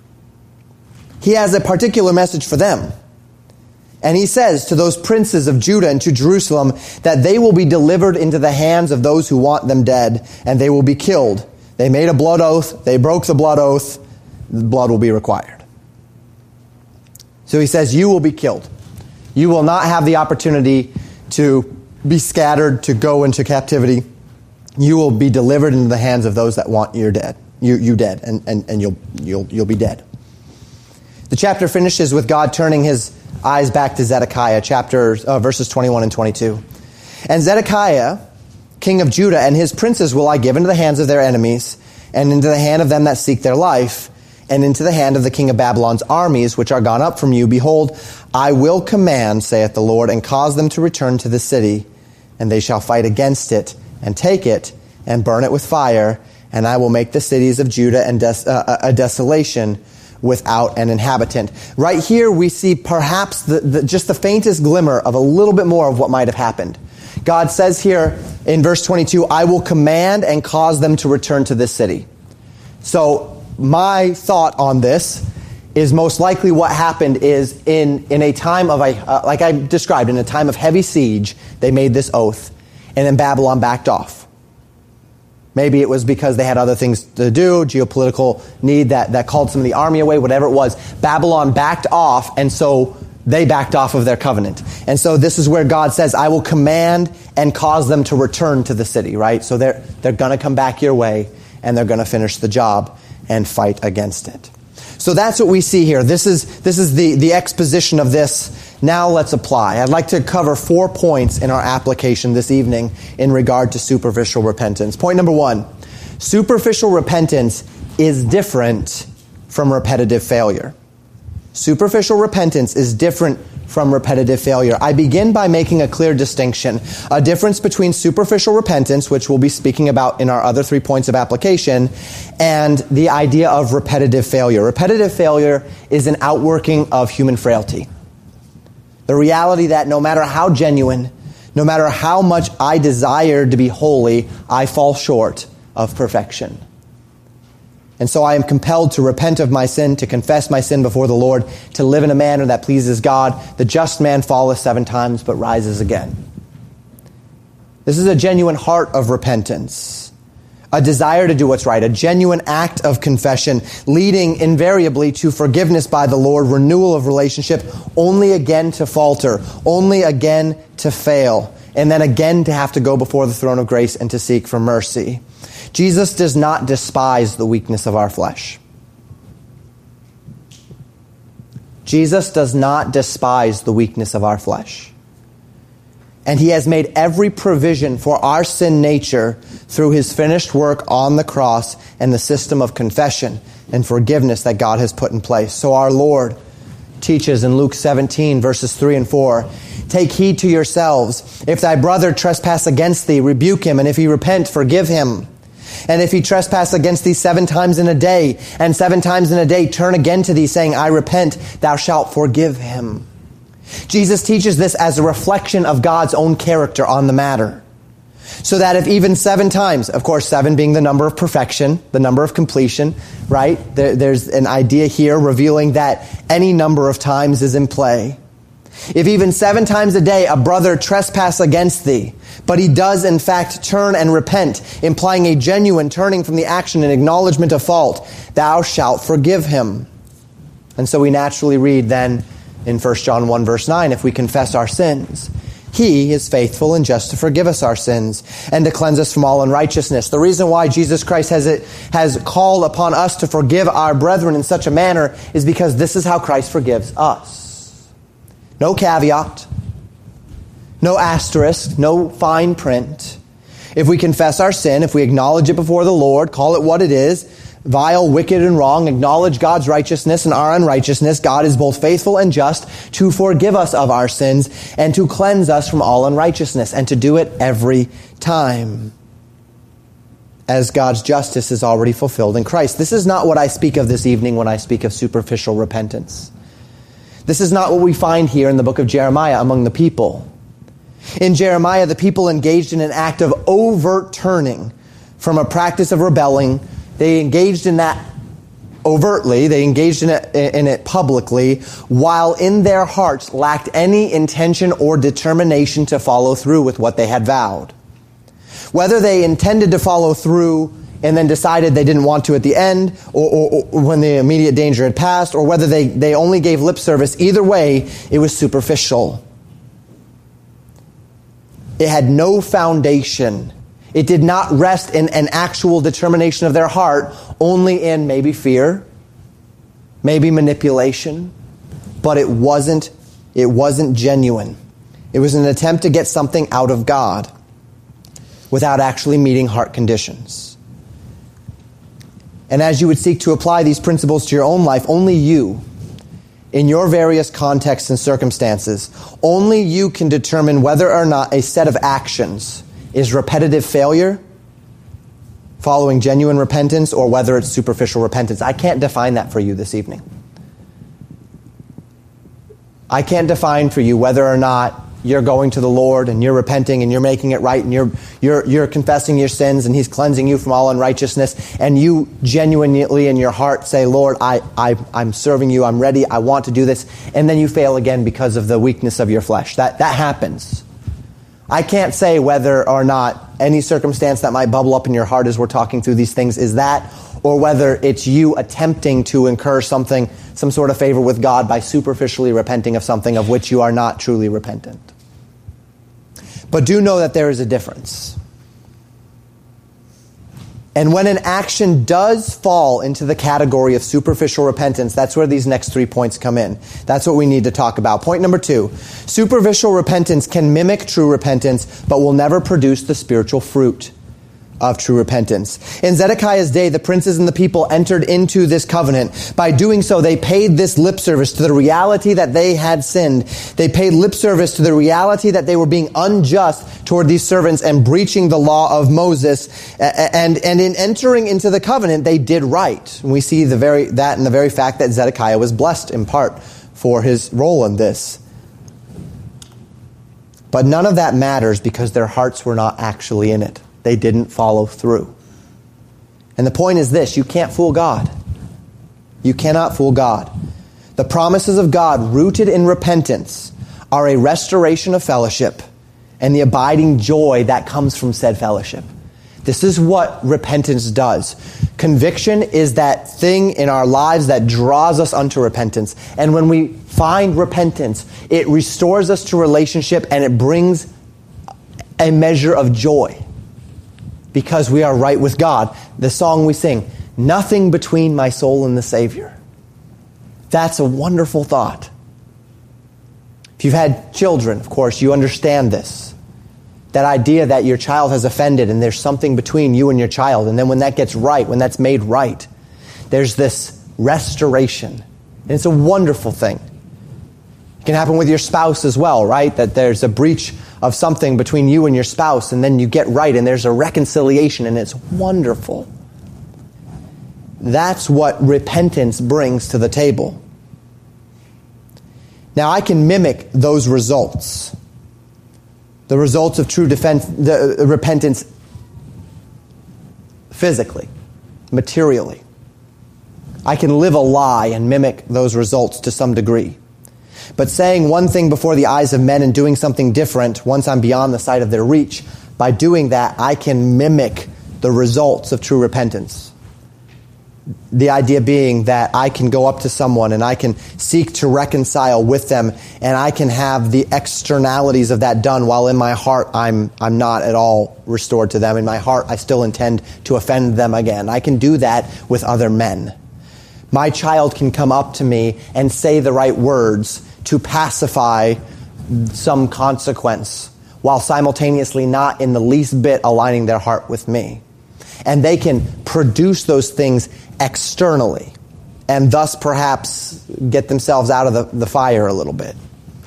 he has a particular message for them. And he says to those princes of Judah and to Jerusalem that they will be delivered into the hands of those who want them dead, and they will be killed. They made a blood oath. They broke the blood oath. The blood will be required. So he says, you will be killed. You will not have the opportunity to be scattered, to go into captivity. You will be delivered into the hands of those that want you dead. You, you dead, and, and, and you'll, you'll, you'll be dead. The chapter finishes with God turning his eyes back to Zedekiah, chapter uh, verses twenty-one and twenty-two. And Zedekiah, king of Judah, and his princes will I give into the hands of their enemies, and into the hand of them that seek their life, and into the hand of the king of Babylon's armies, which are gone up from you. Behold, I will command, saith the Lord, and cause them to return to the city, and they shall fight against it, and take it, and burn it with fire, and I will make the cities of Judah and des- uh, a desolation without an inhabitant. Right here we see perhaps the, the, just the faintest glimmer of a little bit more of what might have happened. God says here in verse twenty-two, I will command and cause them to return to this city. So my thought on this is most likely what happened is in, in a time of, a, uh, like I described, in a time of heavy siege, they made this oath, and then Babylon backed off. Maybe it was because they had other things to do, geopolitical need that, that called some of the army away, whatever it was. Babylon backed off, and so they backed off of their covenant. And so this is where God says, I will command and cause them to return to the city, right? So they're, they're going to come back your way, and they're going to finish the job and fight against it. So that's what we see here. This is, this is the, the exposition of this. Now let's apply. I'd like to cover four points in our application this evening in regard to superficial repentance. Point number one, superficial repentance is different from repetitive failure. Superficial repentance is different from repetitive failure. I begin by making a clear distinction, a difference between superficial repentance, which we'll be speaking about in our other three points of application, and the idea of repetitive failure. Repetitive failure is an outworking of human frailty. The reality that no matter how genuine, no matter how much I desire to be holy, I fall short of perfection. And so I am compelled to repent of my sin, to confess my sin before the Lord, to live in a manner that pleases God. The just man falleth seven times, but rises again. This is a genuine heart of repentance, a desire to do what's right, a genuine act of confession, leading invariably to forgiveness by the Lord, renewal of relationship, only again to falter, only again to fail, and then again to have to go before the throne of grace and to seek for mercy. Jesus does not despise the weakness of our flesh. Jesus does not despise the weakness of our flesh. And he has made every provision for our sin nature through his finished work on the cross and the system of confession and forgiveness that God has put in place. So our Lord teaches in Luke seventeen, verses three and four, take heed to yourselves. If thy brother trespass against thee, rebuke him, and if he repent, forgive him. And if he trespass against thee seven times in a day, and seven times in a day turn again to thee, saying, I repent, thou shalt forgive him. Jesus teaches this as a reflection of God's own character on the matter. So that if even seven times, of course, seven being the number of perfection, the number of completion, right? There, there's an idea here revealing that any number of times is in play. If even seven times a day a brother trespass against thee, but he does in fact turn and repent, implying a genuine turning from the action and acknowledgement of fault, thou shalt forgive him. And so we naturally read then in First John one verse nine, if we confess our sins, he is faithful and just to forgive us our sins and to cleanse us from all unrighteousness. The reason why Jesus Christ has it, has called upon us to forgive our brethren in such a manner is because this is how Christ forgives us. No caveat, no asterisk, no fine print. If we confess our sin, if we acknowledge it before the Lord, call it what it is, vile, wicked, and wrong, acknowledge God's righteousness and our unrighteousness, God is both faithful and just to forgive us of our sins and to cleanse us from all unrighteousness, and to do it every time, as God's justice is already fulfilled in Christ. This is not what I speak of this evening when I speak of superficial repentance. This is not what we find here in the book of Jeremiah among the people. In Jeremiah, the people engaged in an act of overt turning from a practice of rebelling. They engaged in that overtly. They engaged in it, in it publicly, while in their hearts lacked any intention or determination to follow through with what they had vowed. Whether they intended to follow through and then decided they didn't want to at the end, or, or, or when the immediate danger had passed, or whether they, they only gave lip service, either way, it was superficial. It had no foundation. It did not rest in an actual determination of their heart, only in maybe fear, maybe manipulation, but it wasn't, it wasn't genuine. It was an attempt to get something out of God without actually meeting heart conditions. And as you would seek to apply these principles to your own life, only you, in your various contexts and circumstances, only you can determine whether or not a set of actions is repetitive failure, following genuine repentance, or whether it's superficial repentance. I can't define that for you this evening. I can't define for you whether or not you're going to the Lord and you're repenting and you're making it right and you're you're you're confessing your sins and He's cleansing you from all unrighteousness, and you genuinely in your heart say, Lord, I, I, I'm serving you, I'm ready, I want to do this, and then you fail again because of the weakness of your flesh. That that happens. I can't say whether or not any circumstance that might bubble up in your heart as we're talking through these things is that, or whether it's you attempting to incur something, some sort of favor with God by superficially repenting of something of which you are not truly repentant. But do know that there is a difference. And when an action does fall into the category of superficial repentance, that's where these next three points come in. That's what we need to talk about. Point number two, superficial repentance can mimic true repentance, but will never produce the spiritual fruit of true repentance. In Zedekiah's day, the princes and the people entered into this covenant. By doing so, they paid this lip service to the reality that they had sinned. They paid lip service to the reality that they were being unjust toward these servants and breaching the law of Moses. And, and in entering into the covenant, they did right. And we see the very, that in the very fact that Zedekiah was blessed in part for his role in this. But none of that matters because their hearts were not actually in it. They didn't follow through. And the point is this: you can't fool God. You cannot fool God. The promises of God, rooted in repentance, are a restoration of fellowship and the abiding joy that comes from said fellowship. This is what repentance does. Conviction is that thing in our lives that draws us unto repentance. And when we find repentance, it restores us to relationship and it brings a measure of joy. Because we are right with God. The song we sing, nothing between my soul and the Savior. That's a wonderful thought. If you've had children, of course, you understand this. That idea that your child has offended and there's something between you and your child. And then when that gets right, when that's made right, there's this restoration. And it's a wonderful thing. It can happen with your spouse as well, right? That there's a breach of something between you and your spouse, and then you get right, and there's a reconciliation, and it's wonderful. That's what repentance brings to the table. Now, I can mimic those results. The results of true defense, the uh, repentance physically, materially. I can live a lie and mimic those results to some degree. But saying one thing before the eyes of men and doing something different once I'm beyond the sight of their reach, by doing that, I can mimic the results of true repentance. The idea being that I can go up to someone and I can seek to reconcile with them, and I can have the externalities of that done while in my heart I'm I'm not at all restored to them. In my heart, I still intend to offend them again. I can do that with other men. My child can come up to me and say the right words to pacify some consequence while simultaneously not in the least bit aligning their heart with me. And they can produce those things externally, and thus perhaps get themselves out of the, the fire a little bit.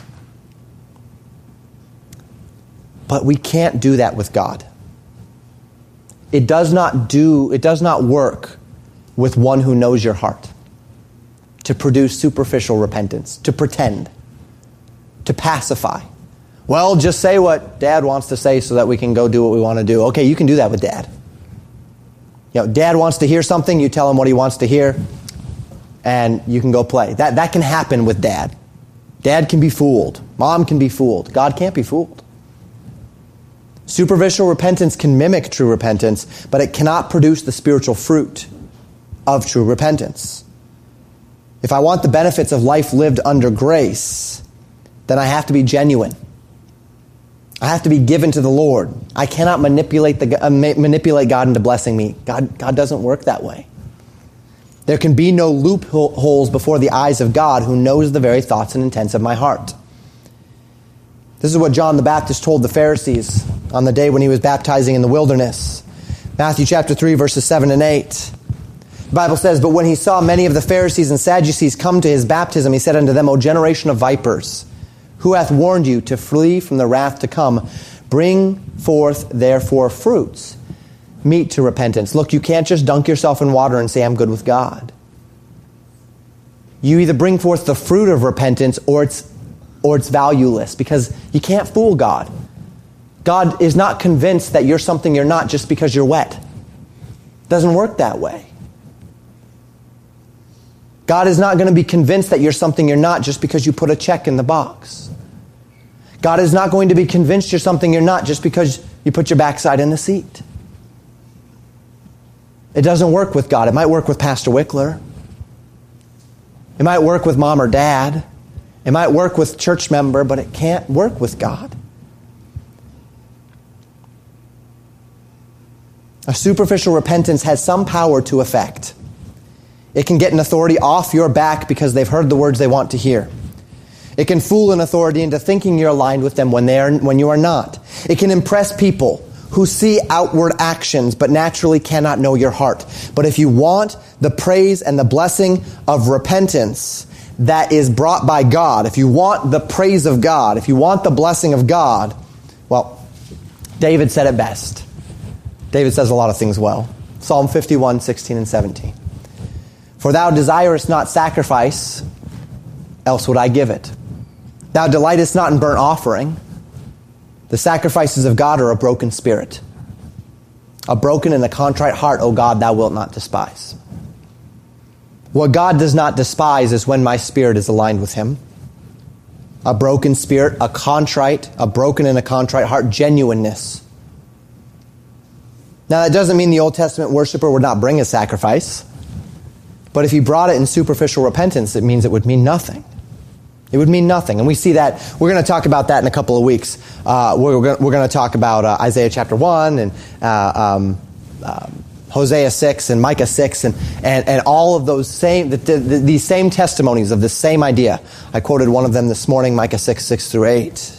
But we can't do that with God. It does not do, it does not work with one who knows your heart to produce superficial repentance, to pretend, to pacify. Well, just say what Dad wants to say so that we can go do what we want to do. Okay, you can do that with Dad. You know, Dad wants to hear something, you tell him what he wants to hear, and you can go play. That, that can happen with Dad. Dad can be fooled. Mom can be fooled. God can't be fooled. Superficial repentance can mimic true repentance, but it cannot produce the spiritual fruit of true repentance. If I want the benefits of life lived under grace, then I have to be genuine. I have to be given to the Lord. I cannot manipulate the uh, manipulate God into blessing me. God, God doesn't work that way. There can be no loopholes before the eyes of God, who knows the very thoughts and intents of my heart. This is what John the Baptist told the Pharisees on the day when he was baptizing in the wilderness. Matthew chapter three, verses seven and eight. The Bible says, "But when he saw many of the Pharisees and Sadducees come to his baptism, he said unto them, O generation of vipers, who hath warned you to flee from the wrath to come? Bring forth therefore fruits, meet to repentance." Look, you can't just dunk yourself in water and say, I'm good with God. You either bring forth the fruit of repentance or it's or it's valueless, because you can't fool God. God is not convinced that you're something you're not just because you're wet. It doesn't work that way. God is not going to be convinced that you're something you're not just because you put a check in the box. God is not going to be convinced you're something you're not just because you put your backside in the seat. It doesn't work with God. It might work with Pastor Wickler. It might work with mom or dad. It might work with church member, but it can't work with God. A superficial repentance has some power to effect. It can get an authority off your back because they've heard the words they want to hear. It can fool an authority into thinking you're aligned with them when they are, when you are not. It can impress people who see outward actions but naturally cannot know your heart. But if you want the praise and the blessing of repentance that is brought by God, if you want the praise of God, if you want the blessing of God, well, David said it best. David says a lot of things well. Psalm fifty-one, sixteen and seventeen. "For thou desirest not sacrifice, else would I give it. Thou delightest not in burnt offering. The sacrifices of God are a broken spirit. A broken and a contrite heart, O God, thou wilt not despise." What God does not despise is when my spirit is aligned with Him. A broken spirit, a contrite, a broken and a contrite heart, genuineness. Now that doesn't mean the Old Testament worshiper would not bring a sacrifice. But if he brought it in superficial repentance, it means it would mean nothing. It would mean nothing. And we see that. We're going to talk about that in a couple of weeks. Uh, we're going we're to talk about uh, Isaiah chapter one and uh, um, uh, Hosea six and Micah six and, and, and all of those same, the, the, the, these same testimonies of the same idea. I quoted one of them this morning, Micah six, six through eight.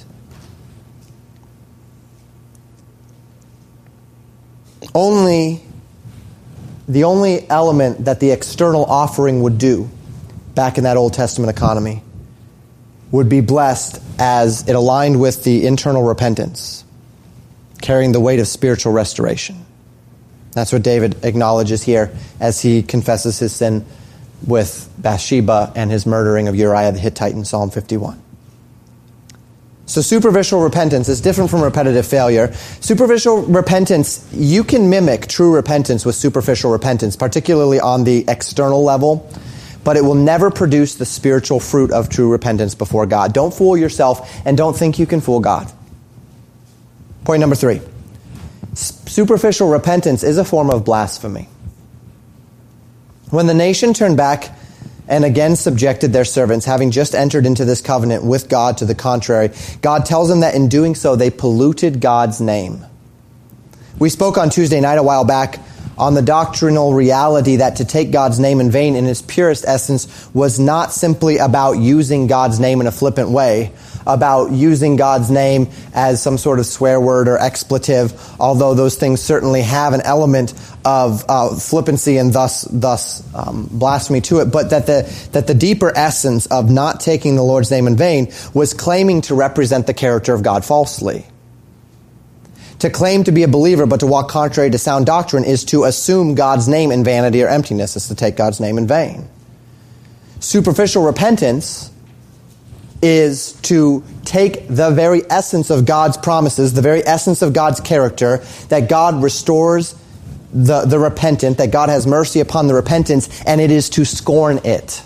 Only, the only element that the external offering would do back in that Old Testament economy would be blessed as it aligned with the internal repentance, carrying the weight of spiritual restoration. That's what David acknowledges here as he confesses his sin with Bathsheba and his murdering of Uriah the Hittite in Psalm fifty-one. So superficial repentance is different from repetitive failure. Superficial repentance, you can mimic true repentance with superficial repentance, particularly on the external level, but it will never produce the spiritual fruit of true repentance before God. Don't fool yourself and don't think you can fool God. Point number three. Superficial repentance is a form of blasphemy. When the nation turned back and again subjected their servants, having just entered into this covenant with God to the contrary, God tells them that in doing so, they polluted God's name. We spoke on Tuesday night a while back on the doctrinal reality that to take God's name in vain in its purest essence was not simply about using God's name in a flippant way, about using God's name as some sort of swear word or expletive, although those things certainly have an element of uh, flippancy and thus thus um, blasphemy to it, but that the that the deeper essence of not taking the Lord's name in vain was claiming to represent the character of God falsely. To claim to be a believer but to walk contrary to sound doctrine is to assume God's name in vanity or emptiness, is to take God's name in vain. Superficial repentance is to take the very essence of God's promises, the very essence of God's character, that God restores the, the repentant, that God has mercy upon the repentance, and it is to scorn it.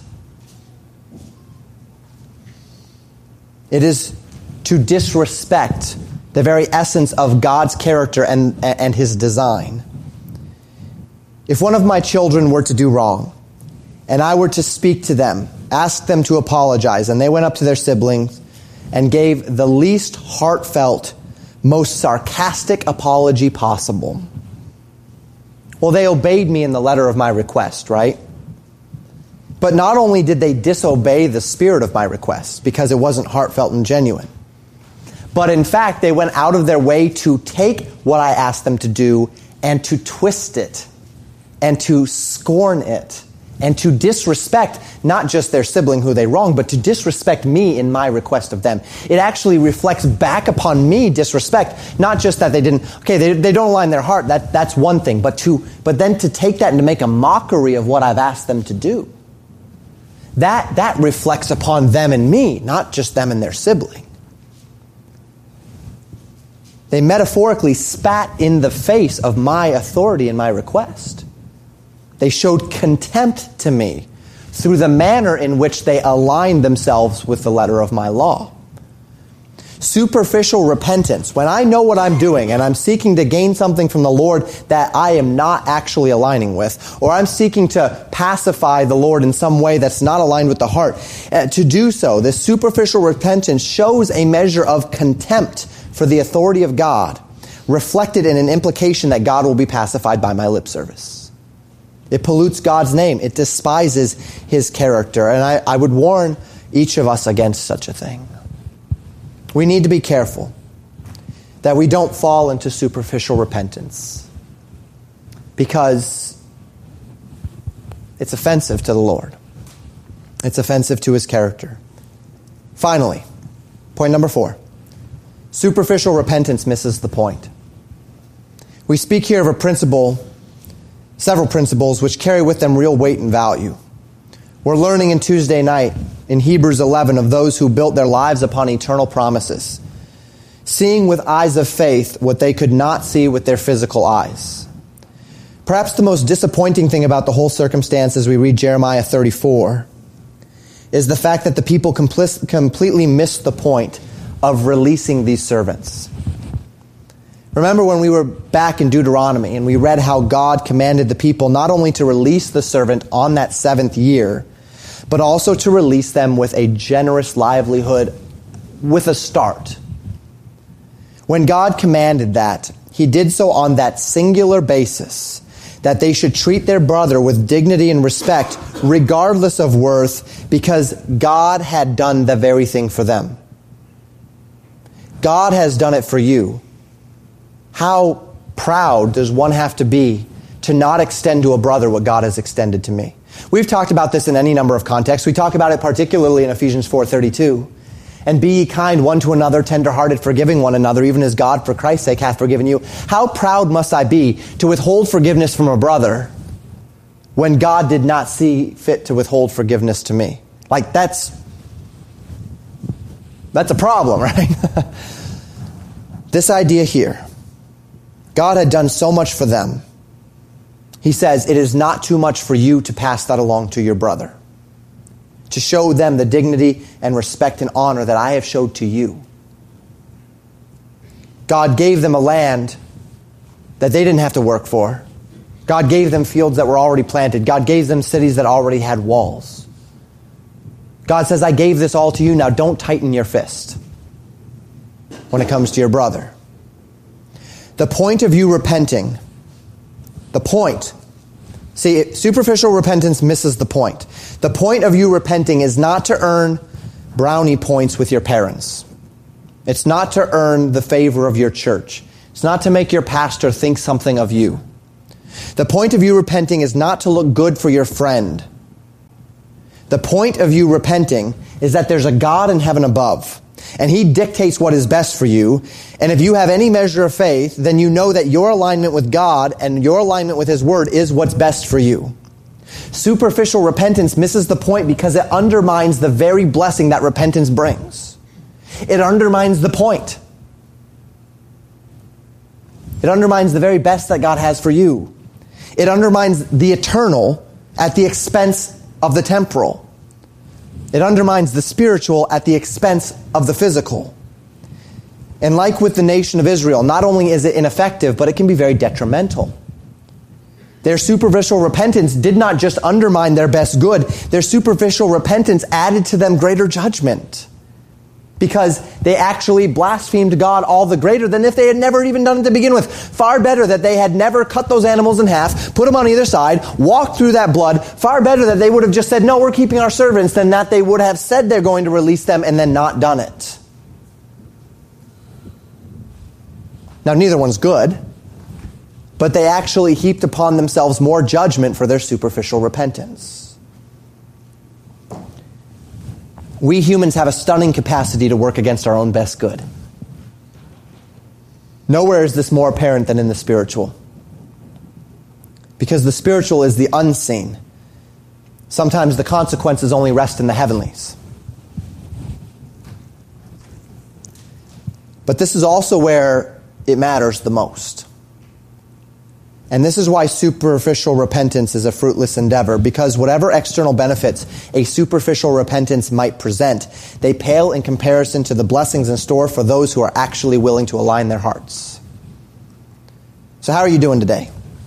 It is to disrespect the very essence of God's character and, and His design. If one of my children were to do wrong, and I were to speak to them, ask them to apologize, and they went up to their siblings and gave the least heartfelt, most sarcastic apology possible, well, they obeyed me in the letter of my request, right? But not only did they disobey the spirit of my request, because it wasn't heartfelt and genuine, but in fact, they went out of their way to take what I asked them to do and to twist it and to scorn it and to disrespect not just their sibling who they wronged, but to disrespect me in my request of them. It actually reflects back upon me disrespect, not just that they didn't, okay, they, they don't align their heart, that, that's one thing, but to but then to take that and to make a mockery of what I've asked them to do. That, that reflects upon them and me, not just them and their sibling. They metaphorically spat in the face of my authority and my request. They showed contempt to me through the manner in which they aligned themselves with the letter of my law. Superficial repentance, when I know what I'm doing and I'm seeking to gain something from the Lord that I am not actually aligning with, or I'm seeking to pacify the Lord in some way that's not aligned with the heart, uh, to do so, this superficial repentance shows a measure of contempt for the authority of God, reflected in an implication that God will be pacified by my lip service. It pollutes God's name. It despises His character. And I, I would warn each of us against such a thing. We need to be careful that we don't fall into superficial repentance, because it's offensive to the Lord. It's offensive to His character. Finally, point number four. Superficial repentance misses the point. We speak here of a principle, several principles, which carry with them real weight and value. We're learning in Tuesday night in Hebrews eleven of those who built their lives upon eternal promises, seeing with eyes of faith what they could not see with their physical eyes. Perhaps the most disappointing thing about the whole circumstance as we read Jeremiah thirty-four is the fact that the people compl- completely missed the point of releasing these servants. Remember when we were back in Deuteronomy and we read how God commanded the people not only to release the servant on that seventh year, but also to release them with a generous livelihood with a start. When God commanded that, He did so on that singular basis, that they should treat their brother with dignity and respect, regardless of worth, because God had done the very thing for them. God has done it for you. How proud does one have to be to not extend to a brother what God has extended to me? We've talked about this in any number of contexts. We talk about it particularly in Ephesians four thirty-two. And be ye kind one to another, tenderhearted, forgiving one another, even as God for Christ's sake hath forgiven you. How proud must I be to withhold forgiveness from a brother when God did not see fit to withhold forgiveness to me? Like, that's that's a problem, right? This idea here, God had done so much for them. He says, it is not too much for you to pass that along to your brother, to show them the dignity and respect and honor that I have showed to you. God gave them a land that they didn't have to work for. God gave them fields that were already planted. God gave them cities that already had walls. God says, I gave this all to you. Now don't tighten your fist when it comes to your brother. The point of you repenting, the point, see, superficial repentance misses the point. The point of you repenting is not to earn brownie points with your parents. It's not to earn the favor of your church. It's not to make your pastor think something of you. The point of you repenting is not to look good for your friend. The point of you repenting is that there's a God in heaven above, and He dictates what is best for you. And if you have any measure of faith, then you know that your alignment with God and your alignment with His Word is what's best for you. Superficial repentance misses the point because it undermines the very blessing that repentance brings. It undermines the point. It undermines the very best that God has for you. It undermines the eternal at the expense of the temporal. It undermines the spiritual at the expense of the physical. And like with the nation of Israel, not only is it ineffective, but it can be very detrimental. Their superficial repentance did not just undermine their best good. Their superficial repentance added to them greater judgment, because they actually blasphemed God all the greater than if they had never even done it to begin with. Far better that they had never cut those animals in half, put them on either side, walked through that blood. Far better that they would have just said, no, we're keeping our servants, than that they would have said they're going to release them and then not done it. Now, neither one's good, but they actually heaped upon themselves more judgment for their superficial repentance. We humans have a stunning capacity to work against our own best good. Nowhere is this more apparent than in the spiritual. Because the spiritual is the unseen. Sometimes the consequences only rest in the heavenlies. But this is also where it matters the most. And this is why superficial repentance is a fruitless endeavor, because whatever external benefits a superficial repentance might present, they pale in comparison to the blessings in store for those who are actually willing to align their hearts. So how are you doing today?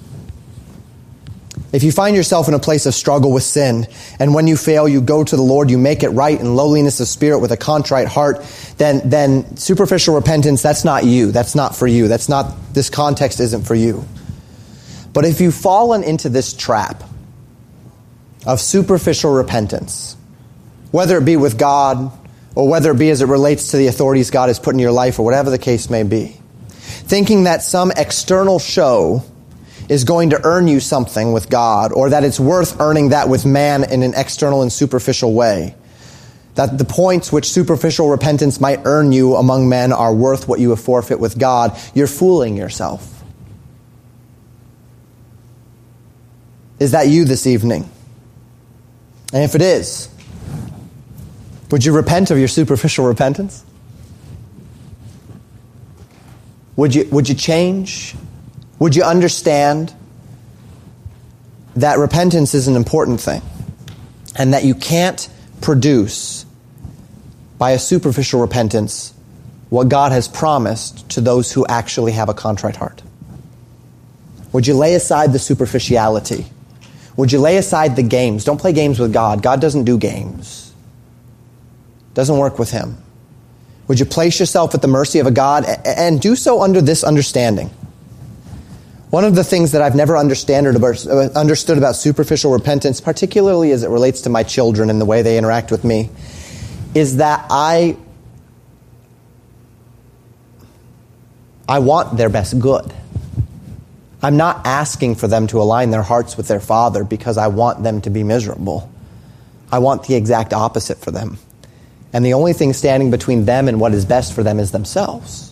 If you find yourself in a place of struggle with sin, and when you fail, you go to the Lord, you make it right in lowliness of spirit with a contrite heart, then, then superficial repentance, that's not you. That's not for you. That's not, this context isn't for you. But if you've fallen into this trap of superficial repentance, whether it be with God, or whether it be as it relates to the authorities God has put in your life, or whatever the case may be, thinking that some external show is going to earn you something with God, or that it's worth earning that with man in an external and superficial way, that the points which superficial repentance might earn you among men are worth what you have forfeit with God, you're fooling yourself. Is that you this evening? And if it is, would you repent of your superficial repentance? Would you, would you change? Would you understand that repentance is an important thing, and that you can't produce by a superficial repentance what God has promised to those who actually have a contrite heart? Would you lay aside the superficiality? Would you lay aside the games? Don't play games with God. God doesn't do games. Doesn't work with Him. Would you place yourself at the mercy of a God, and do so under this understanding? One of the things that I've never understood about superficial repentance, particularly as it relates to my children and the way they interact with me, is that I, I want their best good. I'm not asking for them to align their hearts with their Father because I want them to be miserable. I want the exact opposite for them. And the only thing standing between them and what is best for them is themselves.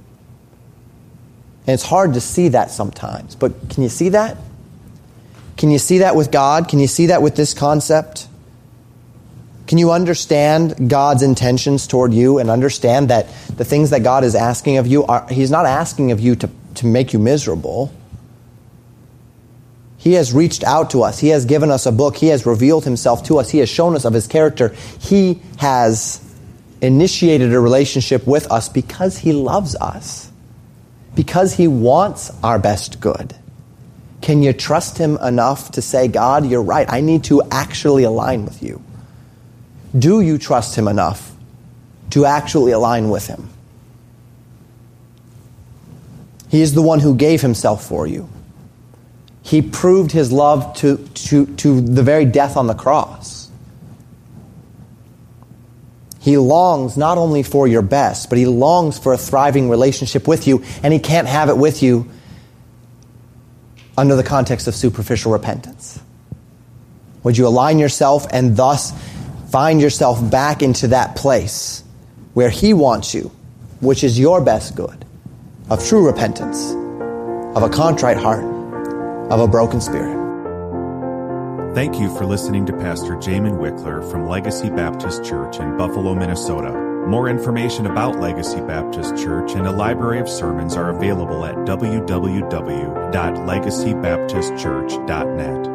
And it's hard to see that sometimes. But can you see that? Can you see that with God? Can you see that with this concept? Can you understand God's intentions toward you and understand that the things that God is asking of you, are He's not asking of you to, to make you miserable. He has reached out to us. He has given us a book. He has revealed Himself to us. He has shown us of His character. He has initiated a relationship with us because He loves us. Because He wants our best good. Can you trust Him enough to say, God, you're right. I need to actually align with you? Do you trust Him enough to actually align with Him? He is the one who gave Himself for you. He proved His love to, to, to the very death on the cross. He longs not only for your best, but he longs for a thriving relationship with you, and he can't have it with you under the context of superficial repentance. Would you align yourself and thus find yourself back into that place where he wants you, which is your best good, of true repentance, of a contrite heart, of a broken spirit. Thank you for listening to Pastor Jamin Wickler from Legacy Baptist Church in Buffalo, Minnesota. More information about Legacy Baptist Church and a library of sermons are available at w w w dot legacy baptist church dot net.